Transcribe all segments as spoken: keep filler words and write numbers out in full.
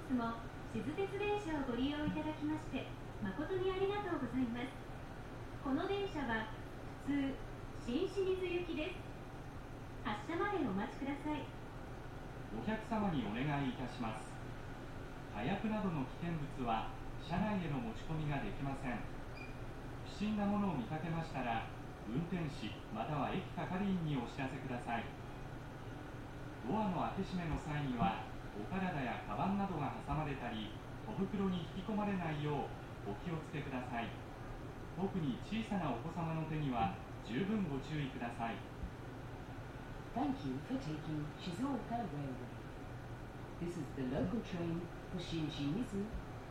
日も静鉄電車をご利用いただきまして誠にありがとうございます。この電車は普通新清水行きです。発車までお待ちください。 お客様にお願いいたします。火薬などの危険物は車内への持ち込みができません。不審なものを見かけましたら運転士または駅係員にお知らせください。ドアの開け閉めの際にはお体やカバンなどが挟まれたり小袋に引き込まれないようお気をつけください。特に小さなお子様の手には十分ご注意ください。 Thank you for taking Shizuoka Railway. This is the local train for Shinshimizu.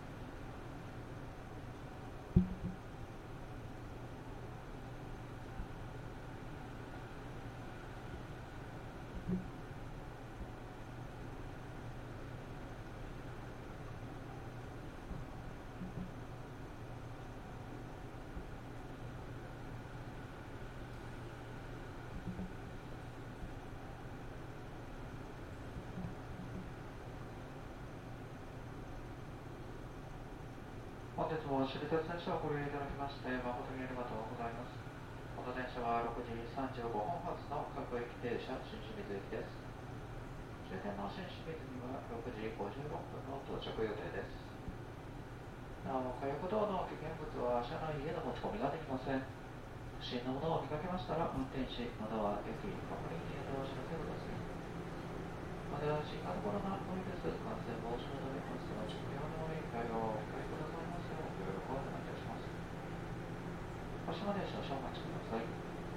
本日も私鉄電車をご利用いただきまして誠にありがとうございます。この電車はろくじさんじゅうごふん発の各駅停車新清水駅です。終点の新清水にはろくじごじゅうろっぷんの到着予定です。なお、火薬等の危険物は車内への持ち込みができません。不審なものを見かけましたら運転士または駅係員にお知らせください。また、新型コロナウイルス感染防止のためマスクの着用の理解をお控えくださいますようご協力をお願いいたします。発車まで少々お待ちください。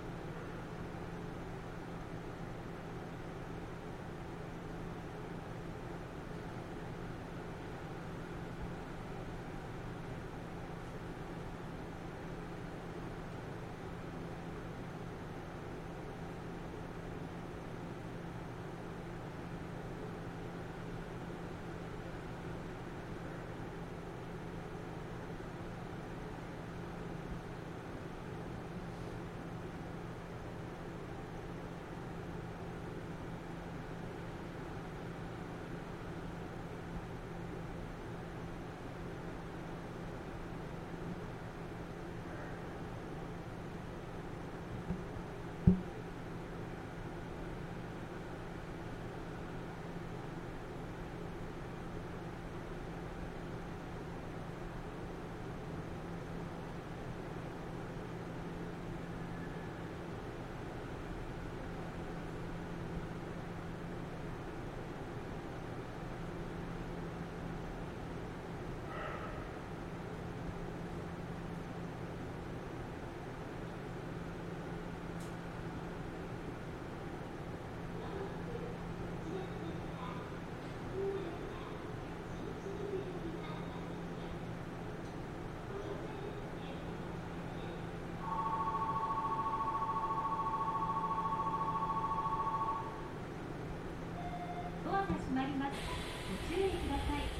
閉まります。ご注意ください。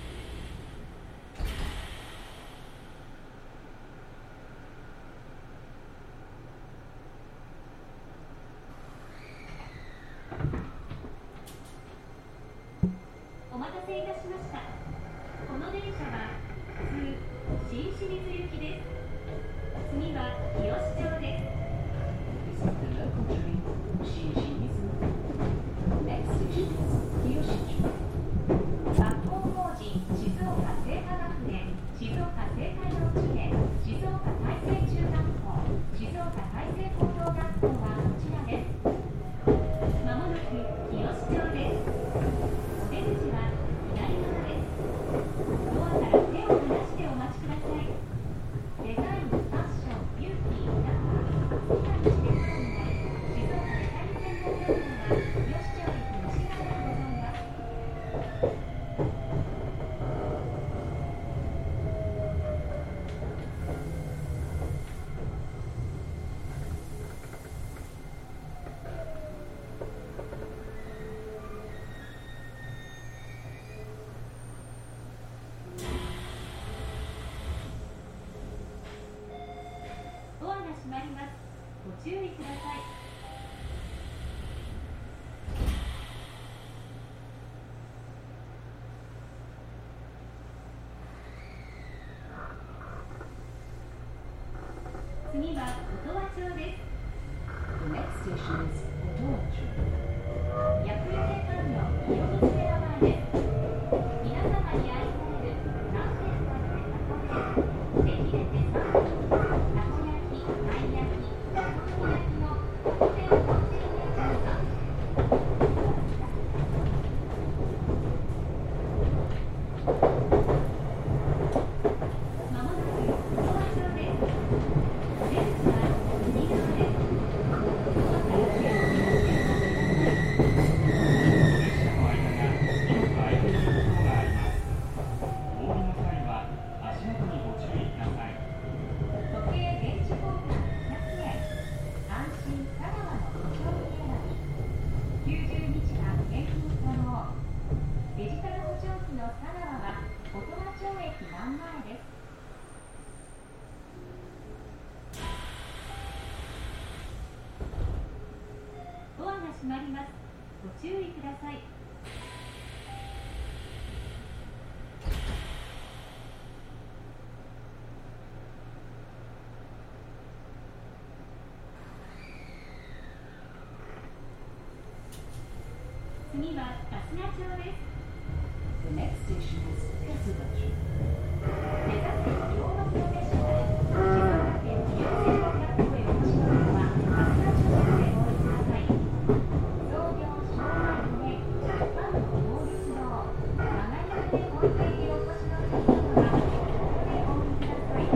お待たせいたしました。この電車は普通新清水行きです。次は日吉町です。 This is the local train for Shinshimizu. Next station is Hiyoshi-cho. 学校法人静岡聖華学園静岡聖華幼稚園静岡大成中学校静岡大成高等学校はこちらです。まもなく日吉町です。お出口は左側です。ドアから手を離してお待ちください。デザイン、ファッション、ビューティー、ラバー、好きな道で好んだ静岡メタリ専門学校は日吉町駅西側でございます。ドアが閉まります。ご注意ください。 次は音羽町です。 The next station is Otowacho. 薬用で間の清水寺前です。皆様に愛される南天さんでたこできれてさん分、たこ焼き、たい焼き、お好み焼きの特典本店でどうぞ。まもなく音羽町です。出口は右側です。ドアから手を離してお待ちください。 列車の間が広く空いているところがあります。お降りの際は足元にご注意ください。 時計電池交換ひゃくえん、安心佐川の保証金選び、きゅうじゅうにちかん返金可能。デジタル保証機の佐川は音羽町駅真ん前です。ドアが閉まります。ご注意ください。次は春日町です。 The next station is Kasugacho. 目指せ洋和の列車は静岡県自由線の学校へお越しの方は春日町までお降りください。創業昭和よねん、ファンの法律堂曲がり船本店へお越しの方はここでお降りください。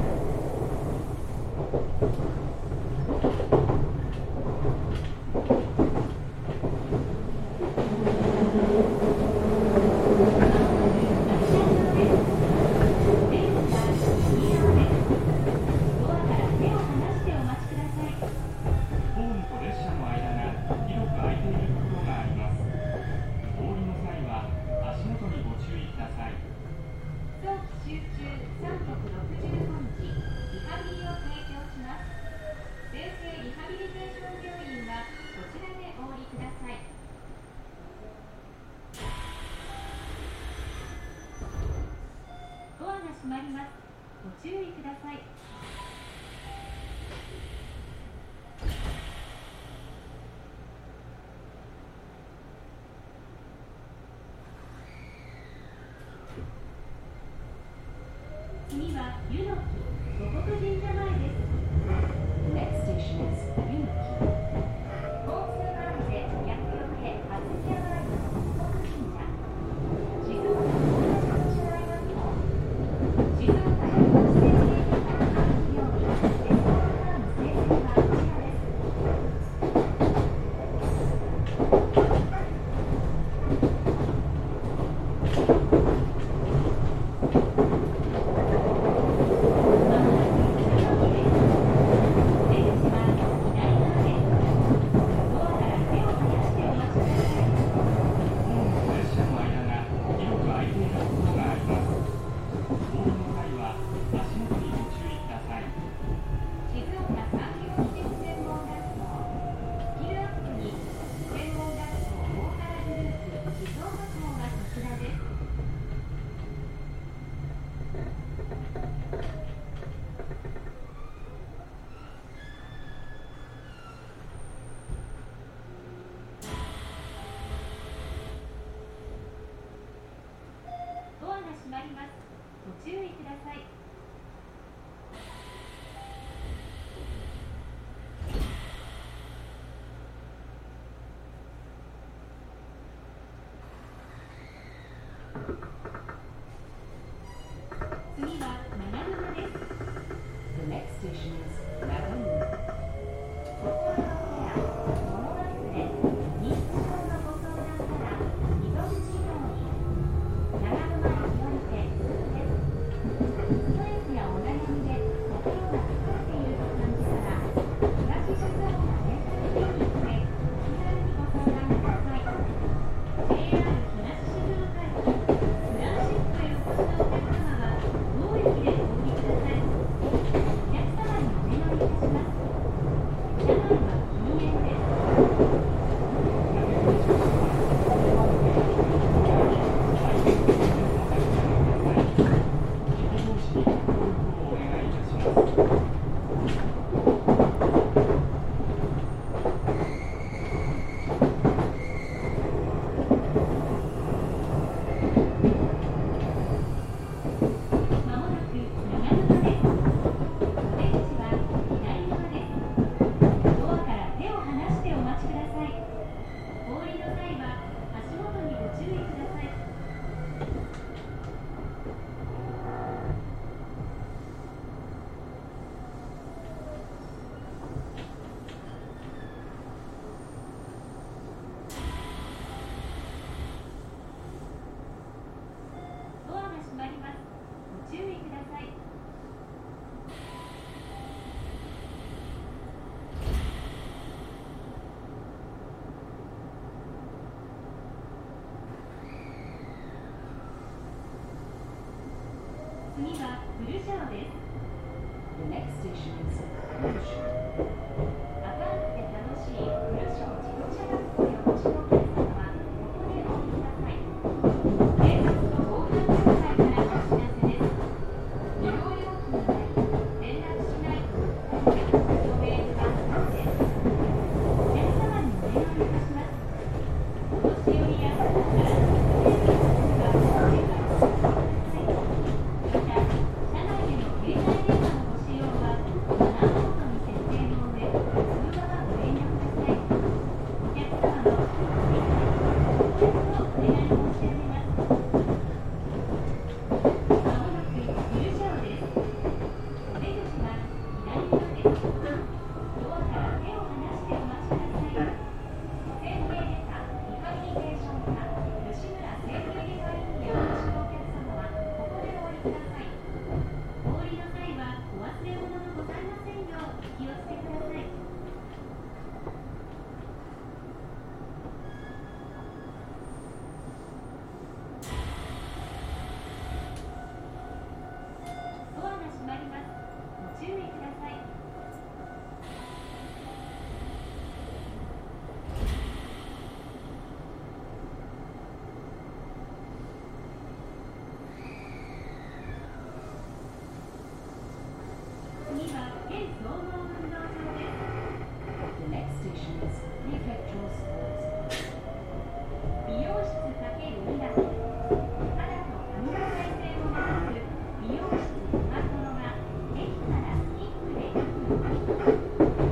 ホームと列車の間が広く空いているところがあります。お降りの際は足元にご注意ください。 早期集中さんびゃくろくじゅうごにちリハビリを提供します。先生リハビリテーション病院はこちらでお降りください。ドアが閉まります。ご注意ください。次は湯の木護国神社前です。 The next station is Yunoki. 交通安全薬用へ初宮前の護国神社、静岡高田女子大学校、静岡大学生経営科半期料理レストランファーム成績はこちらです。閉まります。ご注意ください。次は長沼です。 The next station is Naganuma. 心のケア、物忘れ、認知症のご相談から溝口病院、長沼駅降りてすぐです。 次は古城です。 The next station is Wilshire. 明るくて楽しい古城自動車学校へお越しのお客様はここでお降りください。警察と防犯協会からお知らせです。利用料金は連絡しないと訴えるそのメールはなしです。お客様にお願いいたします。お年寄りや体の不便な方はお手からお進みください。また、車内での携帯電話のご使用はマナーモードに設定の上、通話はご遠慮ください。お客様のご理解、ご協力をお願い申し上げます。まもなく入場です。お出口は左側です。ドアから手を離してお待ちください。整形外科、リハビリテーション科、吉村整形外科院へお越しのお客様はここでお降りください。お降りの際はお忘れ物のございませんようお気をつけください。ドアが閉まります。ご注意ください。次は県総合運動場です。 The next station is Prefectural Sports. 美容室×にだけ肌と髪の再生を目指す美容室トマトロが駅から一区でにふん。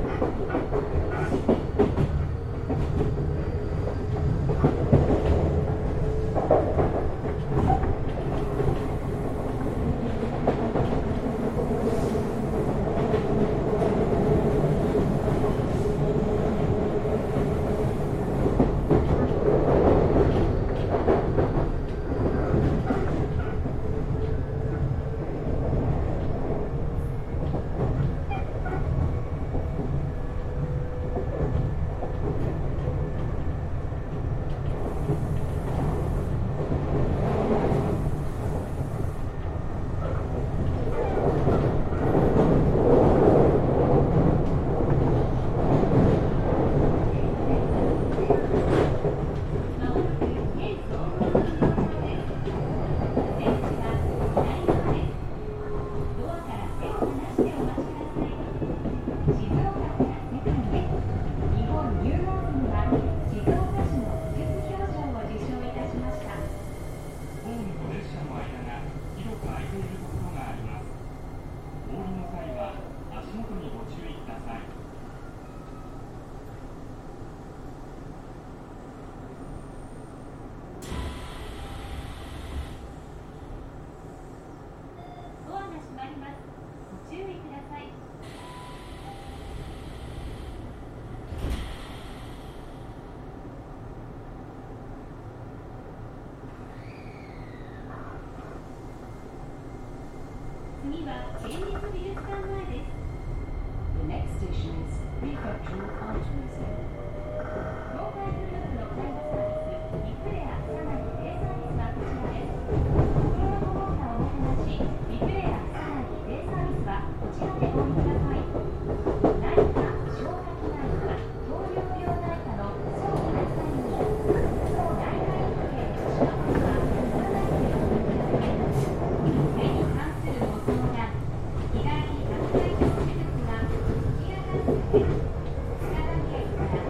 まもなく県総合運動場です。出口は左側です。ドアから手を離してお待ちください。静岡から世界へ。日本ニューローズには静岡市の技術表彰を受賞いたしました。 ホームと列車の間が広く空いているところがあります。お降りの際は足元にご注意ください。 ドアが閉まります。ご注意ください。次は県立美術館前です。 The next station is Prefectural Art Museum. 東海グループの介護サービス、リクレア車内デイサービスはこちらです。心のこもったおもてなし、リクレア車内デイサービスはこちらでお降りください。内科、消化器内科、糖尿病内科の総内科医に、総内科医系女子の方は車内でお降りください。目に関するご相談、左顎蓋上手術が突き当たるため、塚田県から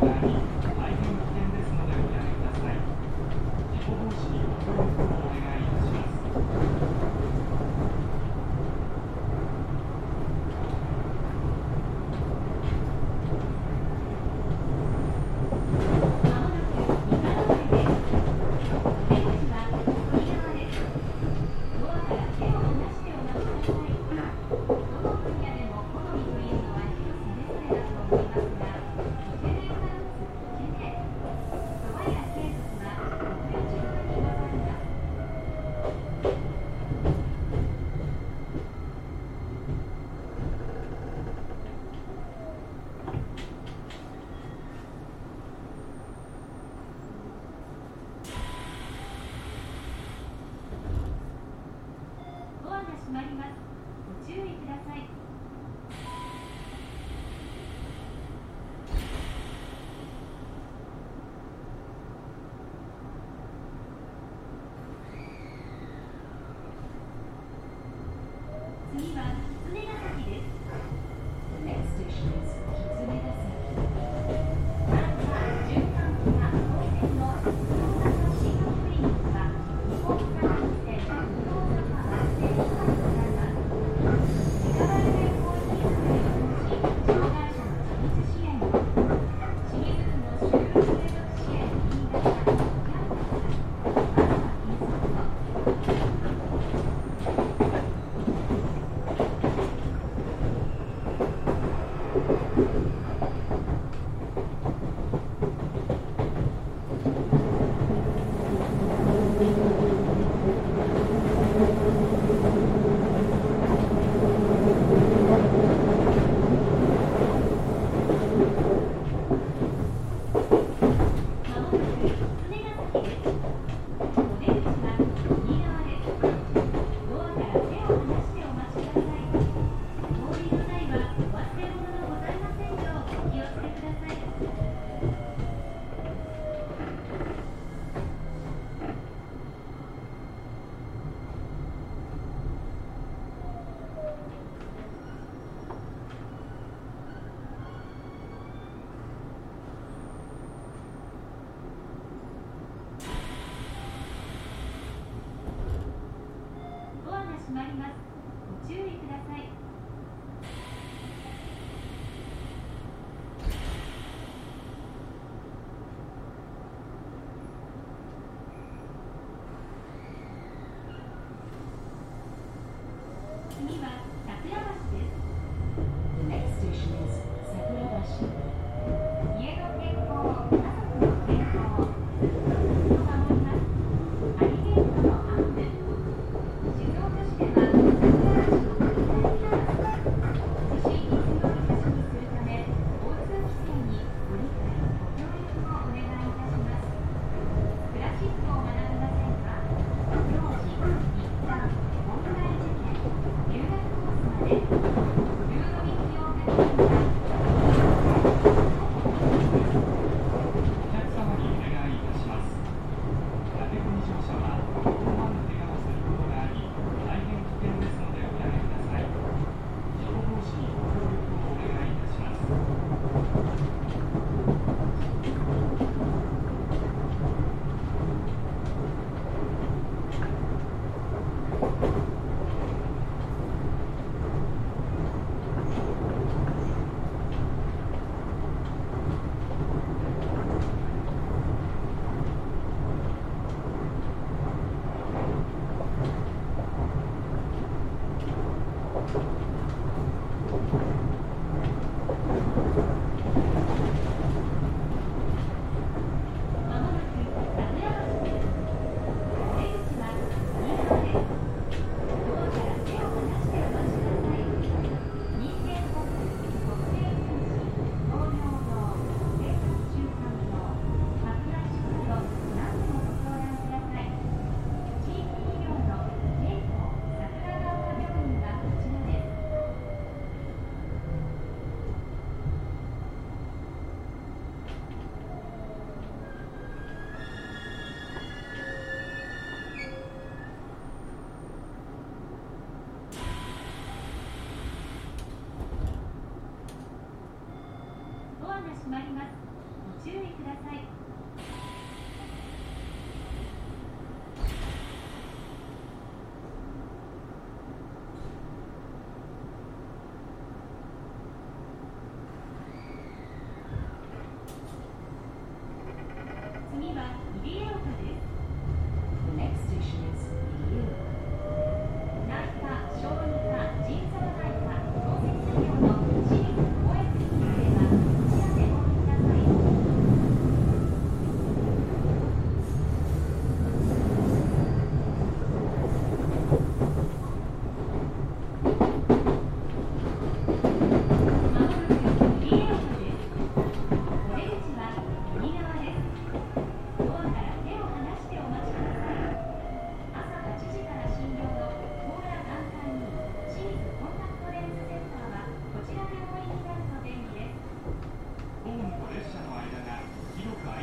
があり、大変危険ですのでおやめください。事故防止にご協力をお願いいたします。 まもなくにかいです。出口は外側です。ドアから手を離してお待ちください。どの分野でも好みというのは人それぞれだと思いますが、お手伝いがつ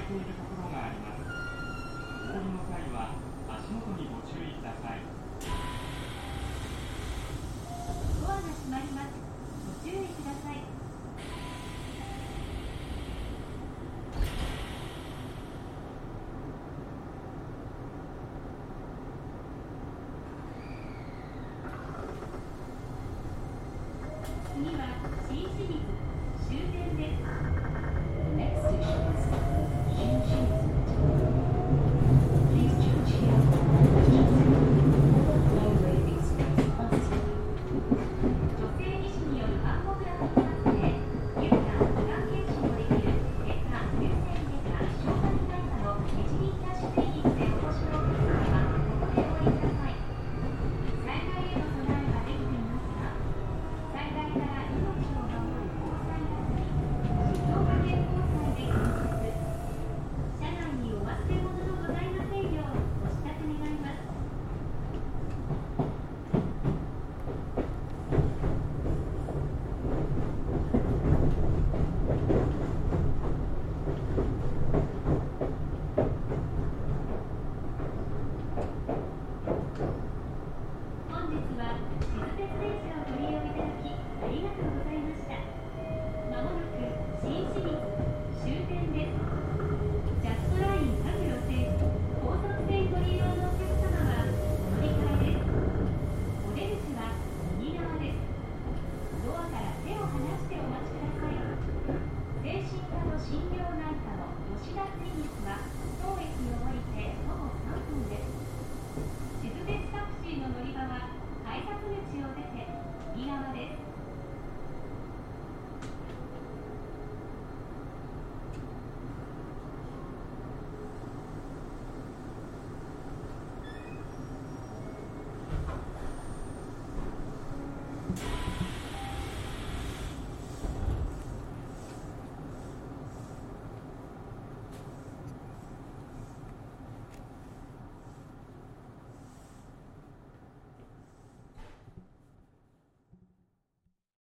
ているところがあります。お降りの際は足元にご注意ください。 ドアが閉まります。